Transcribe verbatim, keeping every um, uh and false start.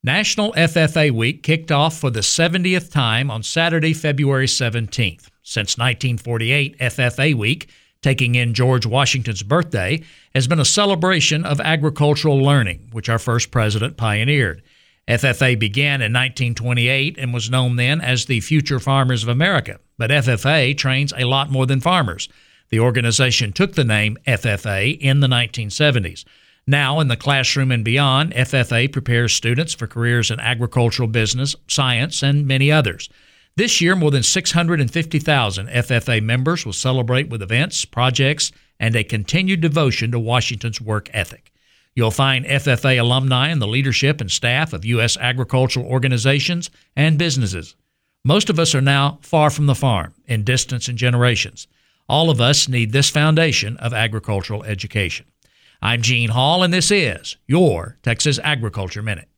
National F F A Week kicked off for the seventieth time on Saturday, February seventeenth. Since nineteen forty-eight, F F A Week, taking in George Washington's birthday, has been a celebration of agricultural learning, which our first president pioneered. F F A began in nineteen twenty-eight and was known then as the Future Farmers of America. But F F A trains a lot more than farmers. The organization took the name F F A in the nineteen seventies. Now, in the classroom and beyond, F F A prepares students for careers in agricultural business, science, and many others. This year, more than six hundred fifty thousand F F A members will celebrate with events, projects, and a continued devotion to Washington's work ethic. You'll find F F A alumni in the leadership and staff of U S agricultural organizations and businesses. Most of us are now far from the farm, in distance and generations. All of us need this foundation of agricultural education. I'm Gene Hall, and this is your Texas Agriculture Minute.